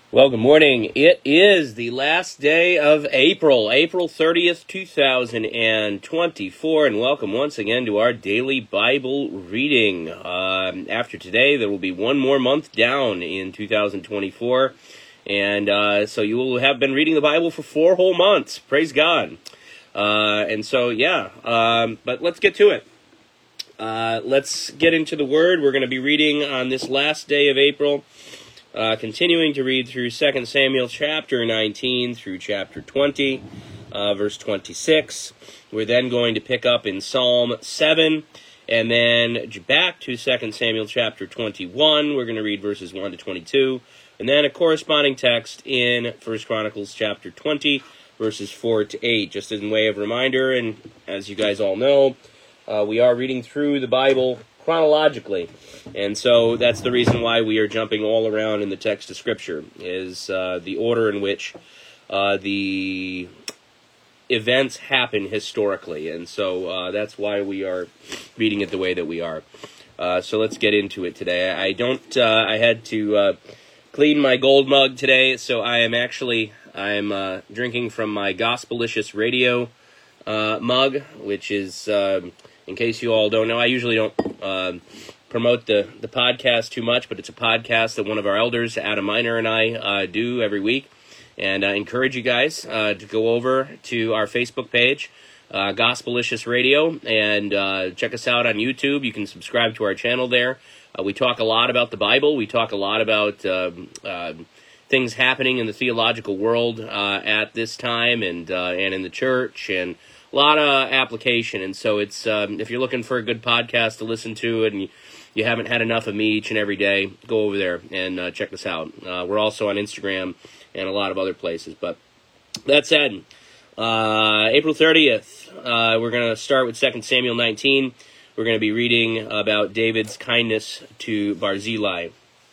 Well, good morning. It is the last day of April 30th, 2024, and welcome once again to our daily Bible reading. After today, there will be one more month down in 2024, and so you will have been reading the Bible for 4 whole months. Praise God. But let's get to it. Let's get into the Word. We're going to be reading on this last day of April. Continuing to read through 2 Samuel chapter 19 through chapter 20, verse 26. We're then going to pick up in Psalm 7, and then back to 2 Samuel chapter 21. We're going to read verses 1 to 22, and then a corresponding text in 1 Chronicles chapter 20, verses 4 to 8. Just as a way of reminder, and as you guys all know, we are reading through the Bible chronologically, and so that's the reason why we are jumping all around in the text of Scripture, is the order in which the events happen historically, and so that's why we are reading it the way that we are. So let's get into it today. I had to clean my gold mug today, so I'm drinking from my Gospelicious Radio mug, which is, in case you all don't know, I usually don't promote the podcast too much, but it's a podcast that one of our elders, Adam Miner, and I do every week. And I encourage you guys to go over to our Facebook page, Gospelicious Radio, and check us out on YouTube. You can subscribe to our channel there. We talk a lot about the Bible. We talk a lot about things happening in the theological world at this time, and in the church, and a lot of application. And so it's if you're looking for a good podcast to listen to, and you haven't had enough of me each and every day, go over there and check us out. We're also on Instagram and a lot of other places. But that said, April 30th, we're going to start with 2 Samuel 19. We're going to be reading about David's kindness to Barzillai.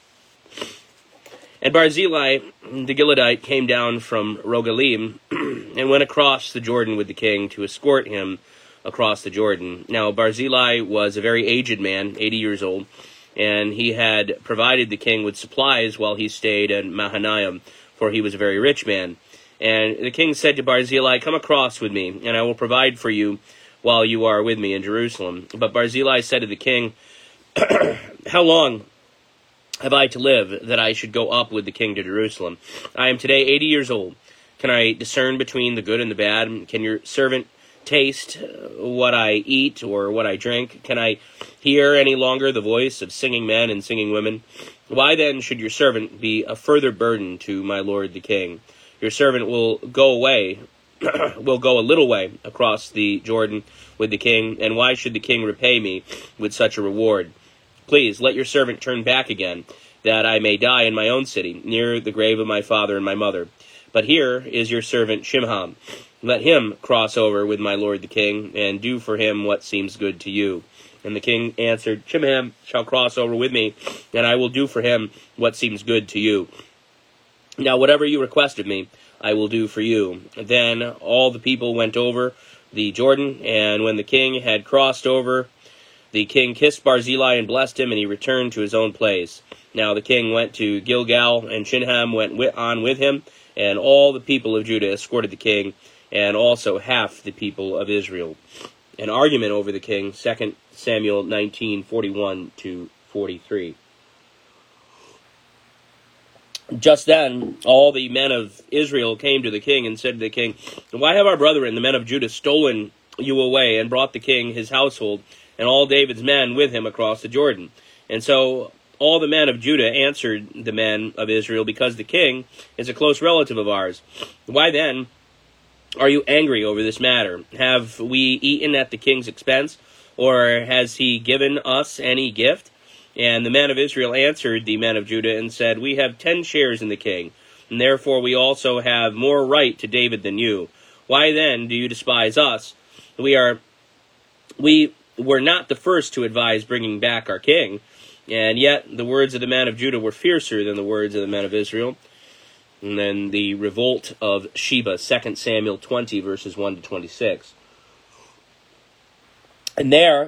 And Barzillai, the Gileadite, came down from Rogelim and went across the Jordan with the king to escort him across the Jordan. Now, Barzillai was a very aged man, 80 years old, and he had provided the king with supplies while he stayed at Mahanaim, for he was a very rich man. And the king said to Barzillai, "Come across with me, and I will provide for you while you are with me in Jerusalem." But Barzillai said to the king, "How long have I to live that I should go up with the king to Jerusalem? I am today 80 years old. Can I discern between the good and the bad? Can your servant taste what I eat or what I drink? Can I hear any longer the voice of singing men and singing women? Why then should your servant be a further burden to my lord the king? Your servant will go a little way across the Jordan with the king, and why should the king repay me with such a reward? Please let your servant turn back again, that I may die in my own city, near the grave of my father and my mother. But here is your servant Shimham. Let him cross over with my lord the king, and do for him what seems good to you." And the king answered, "Shimham shall cross over with me, and I will do for him what seems good to you. Now whatever you request of me, I will do for you." Then all the people went over the Jordan, and when the king had crossed over, the king kissed Barzillai and blessed him, and he returned to his own place. Now the king went to Gilgal, and Shimham went on with him, and all the people of Judah escorted the king, and also half the people of Israel. An argument over the king, 2 Samuel 19:41 to 43. Just then, all the men of Israel came to the king and said to the king, "Why have our brethren, the men of Judah, stolen you away and brought the king, his household, and all David's men with him across the Jordan?" And so all the men of Judah answered the men of Israel, "Because the king is a close relative of ours. Why then are you angry over this matter? Have we eaten at the king's expense, or has he given us any gift?" And the men of Israel answered the men of Judah and said, "We have 10 shares in the king, and therefore we also have more right to David than you. Why then do you despise us? We were not the first to advise bringing back our king, and yet the words of the men of Judah were fiercer than the words of the men of Israel." And then the revolt of Sheba, 2 Samuel 20, verses 1 to 26. And there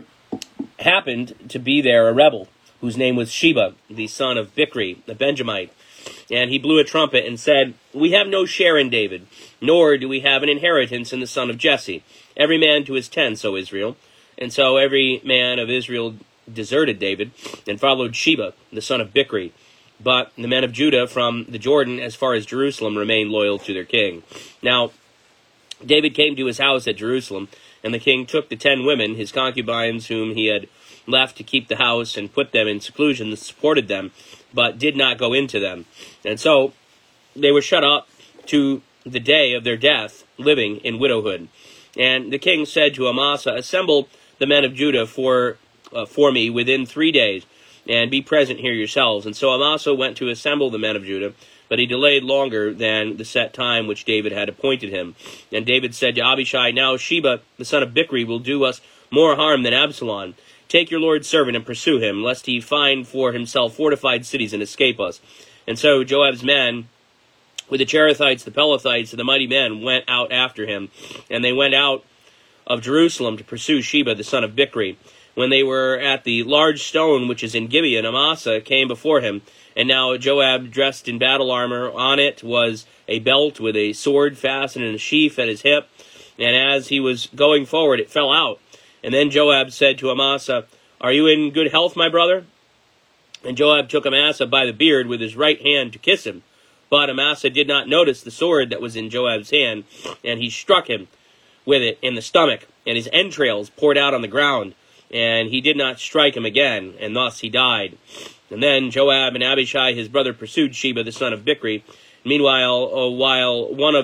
happened to be there a rebel, whose name was Sheba, the son of Bichri, the Benjamite. And he blew a trumpet and said, "We have no share in David, nor do we have an inheritance in the son of Jesse. Every man to his tent, O Israel." And so every man of Israel deserted David and followed Sheba, the son of Bichri. But the men of Judah from the Jordan as far as Jerusalem remained loyal to their king. Now, David came to his house at Jerusalem, and the king took the 10 women, his concubines, whom he had left to keep the house, and put them in seclusion, and supported them, but did not go into them. And so they were shut up to the day of their death, living in widowhood. And the king said to Amasa, "Assemble the men of Judah for me within 3 days, and be present here yourselves." And so Amasa went to assemble the men of Judah, but he delayed longer than the set time which David had appointed him. And David said to Abishai, "Now Sheba, the son of Bichri, will do us more harm than Absalom. Take your Lord's servant and pursue him, lest he find for himself fortified cities and escape us." And so Joab's men, with the Cherethites, the Pelethites, and the mighty men, went out after him. And they went out of Jerusalem to pursue Sheba, the son of Bichri. When they were at the large stone which is in Gibeon, Amasa came before him. And now Joab, dressed in battle armor, on it was a belt with a sword fastened in a sheath at his hip. And as he was going forward, it fell out. And then Joab said to Amasa, "Are you in good health, my brother?" And Joab took Amasa by the beard with his right hand to kiss him. But Amasa did not notice the sword that was in Joab's hand, and he struck him with it in the stomach, and his entrails poured out on the ground. And he did not strike him again, and thus he died. And then Joab and Abishai his brother pursued Sheba the son of Bichri. Meanwhile, while one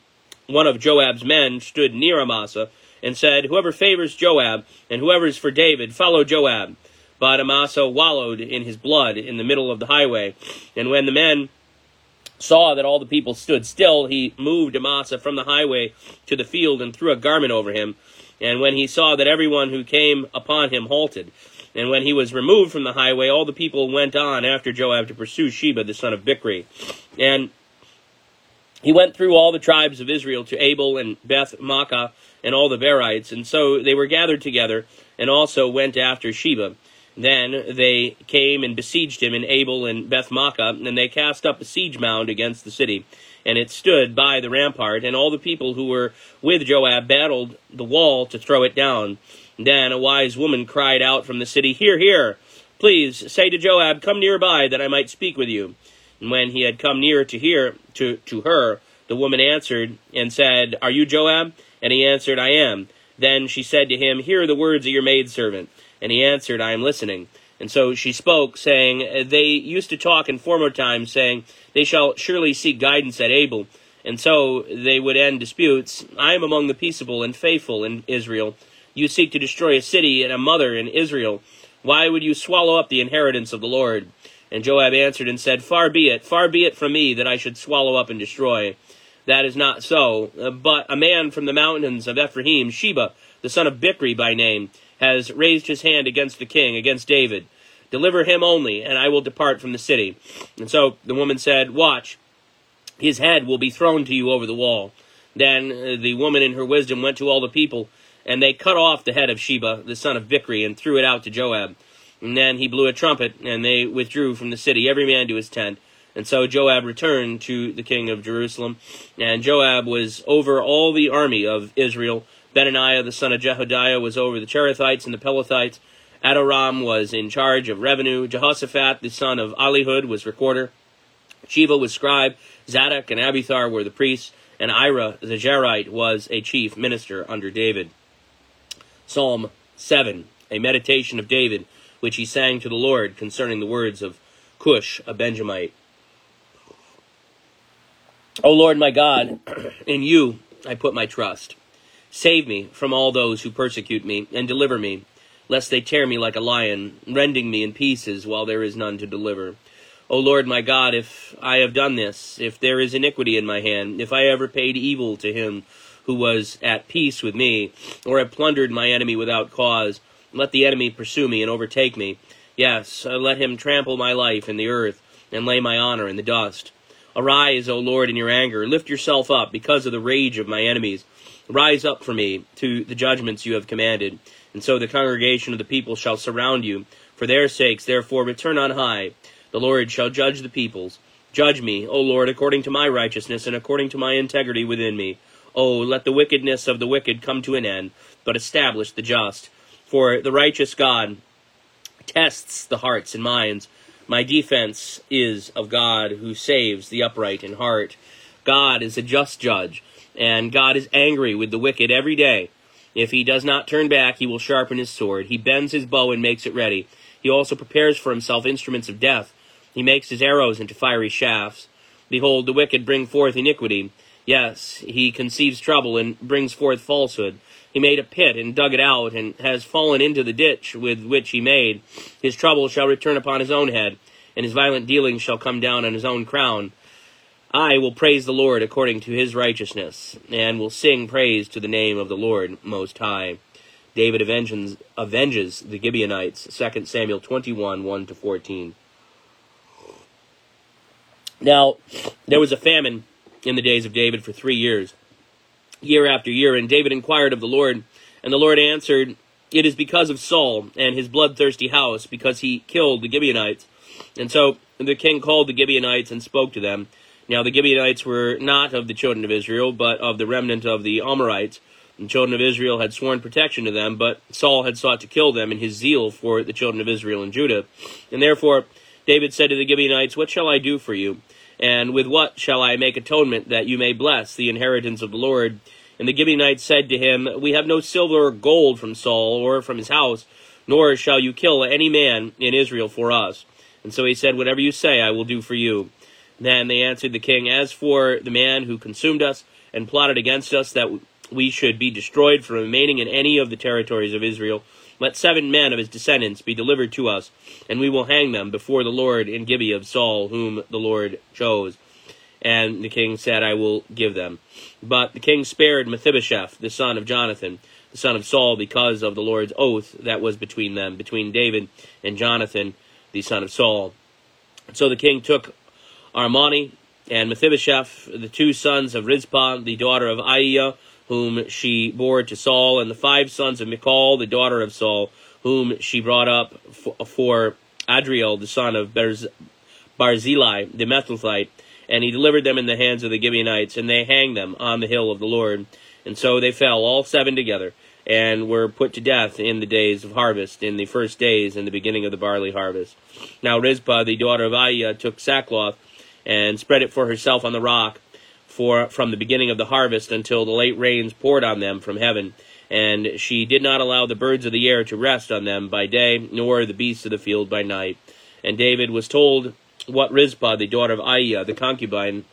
of Joab's men stood near Amasa, and said, "Whoever favors Joab, and whoever is for David, follow Joab." But Amasa wallowed in his blood in the middle of the highway. And when the men saw that all the people stood still, he moved Amasa from the highway to the field and threw a garment over him. And when he saw that everyone who came upon him halted, and when he was removed from the highway, all the people went on after Joab to pursue Sheba the son of Bichri. And he went through all the tribes of Israel to Abel and Beth-Maachah and all the Berites, and so they were gathered together, and also went after Sheba. Then they came and besieged him in Abel and Beth-Maachah, and they cast up a siege mound against the city, and it stood by the rampart, and all the people who were with Joab battled the wall to throw it down. Then a wise woman cried out from the city, "Hear, hear! Please say to Joab, 'Come nearby, that I might speak with you.' And when he had come near to her, the woman answered and said, 'Are you Joab?' And he answered, 'I am.' Then she said to him, 'Hear the words of your maidservant.' And he answered, 'I am listening.' And so she spoke, saying, 'They used to talk in former times, saying, They shall surely seek guidance at Abel, and so they would end disputes. I am among the peaceable and faithful in Israel. You seek to destroy a city and a mother in Israel. Why would you swallow up the inheritance of the Lord?' And Joab answered and said, 'Far be it from me that I should swallow up and destroy. That is not so. But a man from the mountains of Ephraim, Sheba, the son of Bichri by name, has raised his hand against the king, against David. Deliver him only, and I will depart from the city.' And so the woman said, 'Watch, his head will be thrown to you over the wall.' Then the woman in her wisdom went to all the people, and they cut off the head of Sheba, the son of Bichri, and threw it out to Joab. And then he blew a trumpet, and they withdrew from the city, every man to his tent. And so Joab returned to the king of Jerusalem. And Joab was over all the army of Israel. Benaniah, the son of Jehoiada, was over the Cherethites and the Pelethites. Adoram was in charge of revenue. Jehoshaphat, the son of Ahilud, was recorder. Sheva was scribe. Zadok and Abiathar were the priests. And Ira, the Jerite, was a chief minister under David. Psalm 7, a meditation of David, which he sang to the Lord concerning the words of Cush, a Benjamite. O Lord my God, in you I put my trust. Save me from all those who persecute me, and deliver me, lest they tear me like a lion, rending me in pieces while there is none to deliver. O Lord my God, if I have done this, if there is iniquity in my hand, if I ever paid evil to him who was at peace with me, or have plundered my enemy without cause, let the enemy pursue me and overtake me. Yes, let him trample my life in the earth, and lay my honor in the dust. Arise, O Lord, in your anger. Lift yourself up because of the rage of my enemies. Rise up for me to the judgments you have commanded. And so the congregation of the people shall surround you. For their sakes, therefore, return on high. The Lord shall judge the peoples. Judge me, O Lord, according to my righteousness and according to my integrity within me. O let the wickedness of the wicked come to an end, but establish the just. For the righteous God tests the hearts and minds. My defense is of God, who saves the upright in heart. God is a just judge, and God is angry with the wicked every day. If he does not turn back, he will sharpen his sword. He bends his bow and makes it ready. He also prepares for himself instruments of death. He makes his arrows into fiery shafts. Behold, the wicked bring forth iniquity. Yes, he conceives trouble and brings forth falsehood. He made a pit and dug it out, and has fallen into the ditch with which he made. His trouble shall return upon his own head, and his violent dealings shall come down on his own crown. I will praise the Lord according to his righteousness, and will sing praise to the name of the Lord Most High. David avenges the Gibeonites, 2 Samuel 21, 1-14. Now, there was a famine in the days of David for 3 years, year after year, and David inquired of the Lord, and the Lord answered, It is because of Saul and his bloodthirsty house, because he killed the Gibeonites. And so the king called the Gibeonites and spoke to them. Now the Gibeonites were not of the children of Israel, but of the remnant of the Amorites. The children of Israel had sworn protection to them, but Saul had sought to kill them in his zeal for the children of Israel and Judah. And therefore David said to the Gibeonites, What shall I do for you? And with what shall I make atonement, that you may bless the inheritance of the Lord? And the Gibeonites said to him, We have no silver or gold from Saul or from his house, nor shall you kill any man in Israel for us. And so he said, Whatever you say I will do for you. Then they answered the king, As for the man who consumed us and plotted against us, that we should be destroyed from remaining in any of the territories of Israel, let 7 men of his descendants be delivered to us, and we will hang them before the Lord in Gibeah of Saul, whom the Lord chose. And the king said, I will give them. But the king spared Mephibosheth, the son of Jonathan, the son of Saul, because of the Lord's oath that was between them, between David and Jonathan, the son of Saul. So the king took Armoni and Mephibosheth, the 2 sons of Rizpah, the daughter of Aiah, whom she bore to Saul, and the 5 sons of Michal, the daughter of Saul, whom she brought up for Adriel, the son of Barzillai, the Methlithite. And he delivered them in the hands of the Gibeonites, and they hanged them on the hill of the Lord. And so they fell, all 7 together, and were put to death in the days of harvest, in the first days, in the beginning of the barley harvest. Now Rizpah, the daughter of Aiah, took sackcloth, and spread it for herself on the rock, from the beginning of the harvest until the late rains poured on them from heaven. And she did not allow the birds of the air to rest on them by day, nor the beasts of the field by night. And David was told what Rizpah, the daughter of Aiah, the concubine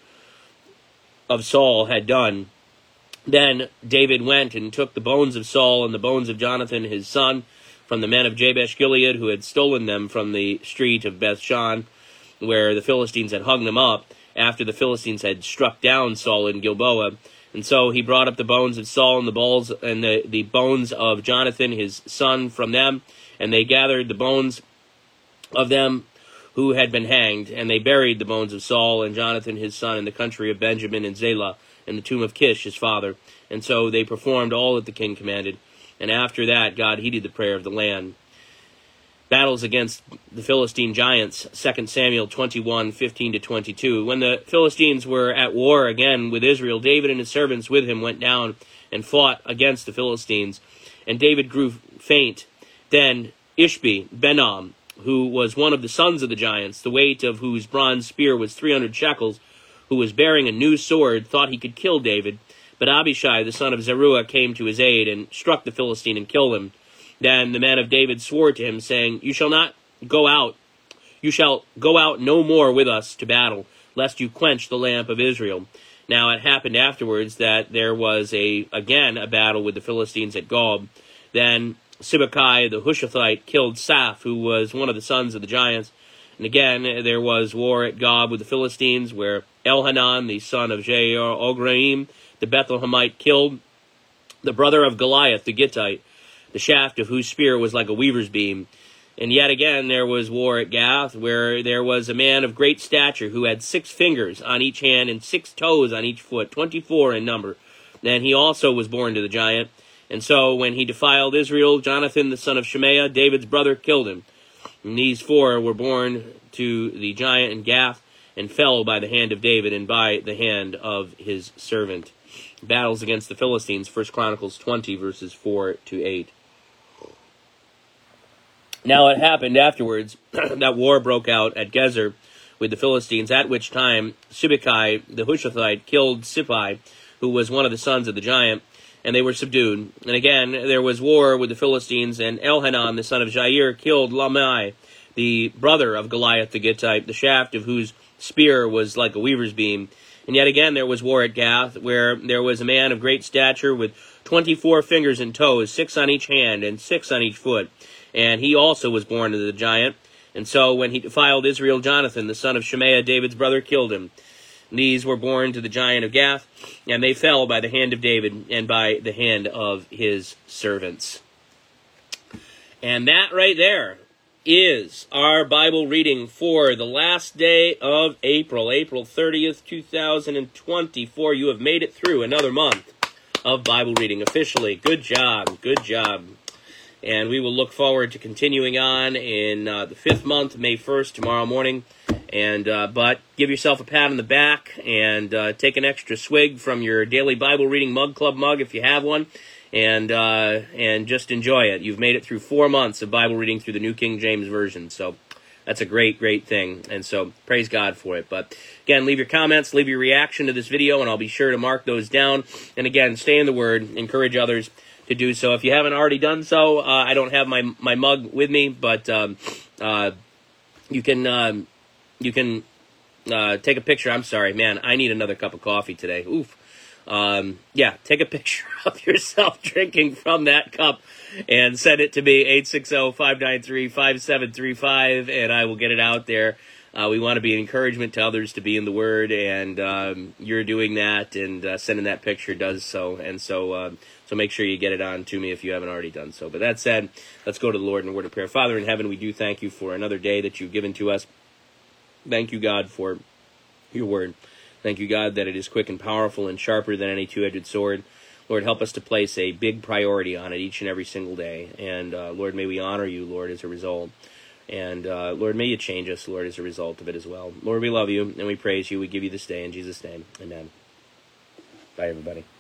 of Saul, had done. Then David went and took the bones of Saul and the bones of Jonathan his son from the men of Jabesh Gilead, who had stolen them from the street of Bethshan, where the Philistines had hung them up, after the Philistines had struck down Saul in Gilboa. And so he brought up the bones of Saul and the bones of Jonathan his son from them, and they gathered the bones of them who had been hanged, and they buried the bones of Saul and Jonathan his son in the country of Benjamin and Zelah, in the tomb of Kish his father. And so they performed all that the king commanded. And after that God heeded the prayer of the land. Battles against the Philistine giants, 2 Samuel 21, 15-22. When the Philistines were at war again with Israel, David and his servants with him went down and fought against the Philistines. And David grew faint. Then Ishbi, Benoam, who was one of the sons of the giants, the weight of whose bronze spear was 300 shekels, who was bearing a new sword, thought he could kill David. But Abishai, the son of Zeruiah, came to his aid and struck the Philistine and killed him. Then the men of David swore to him, saying, You shall go out no more with us to battle, lest you quench the lamp of Israel. Now it happened afterwards that there was again a battle with the Philistines at Gob. Then Sibbecai the Hushathite killed Saph, who was one of the sons of the giants. And again there was war at Gob with the Philistines, where Elhanan, the son of Jair-Ograim, the Bethlehemite, killed the brother of Goliath the Gittite, the shaft of whose spear was like a weaver's beam. And yet again there was war at Gath, where there was a man of great stature who had 6 fingers on each hand and 6 toes on each foot, 24 in number. And he also was born to the giant. And so when he defiled Israel, Jonathan the son of Shemaiah, David's brother, killed him. And these 4 were born to the giant in Gath. and fell by the hand of David and by the hand of his servant. Battles against the Philistines, 1 Chronicles 20, verses 4 to 8. Now it happened afterwards that war broke out at Gezer with the Philistines, at which time Sibbecai the Hushathite killed Sippai, who was one of the sons of the giant, and they were subdued. And again there was war with the Philistines, and Elhanan the son of Jair killed Lamai, the brother of Goliath the Gittite, the shaft of whose spear was like a weaver's beam. And yet again there was war at Gath, where there was a man of great stature with 24 fingers and toes, 6 on each hand and 6 on each foot. And he also was born to the giant. And so when he defiled Israel, Jonathan, the son of Shemaiah, David's brother, killed him. These were born to the giant of Gath, and they fell by the hand of David and by the hand of his servants. And that right there is our Bible reading for the last day of April, April 30th, 2024. You have made it through another month of Bible reading officially. Good job, good job. And we will look forward to continuing on in the 5th month, May 1st, tomorrow morning. And but give yourself a pat on the back and take an extra swig from your daily Bible reading mug club mug if you have one, and just enjoy it. You've made it through 4 months of Bible reading through the New King James Version, so that's a great, great thing. And so praise God for it. But again, leave your comments, leave your reaction to this video, and I'll be sure to mark those down. And again, stay in the Word, encourage others to do so. If you haven't already done so, I don't have my mug with me, but you can take a picture. I'm sorry, man, I need another cup of coffee today. Oof. Yeah, take a picture of yourself drinking from that cup and send it to me, 860-593-5735, and I will get it out there. We want to be an encouragement to others to be in the Word, and you're doing that, and sending that picture does so. And so make sure you get it on to me if you haven't already done so. But that said, let's go to the Lord in a word of prayer. Father in heaven, we do thank you for another day that you've given to us. Thank you, God, for your Word. Thank you, God, that it is quick and powerful and sharper than any two-edged sword. Lord, help us to place a big priority on it each and every single day. And Lord, may we honor you, Lord, as a result. And Lord, may you change us, Lord, as a result of it as well. Lord, we love you and we praise you. We give you this day in Jesus' name. Amen. Bye, everybody.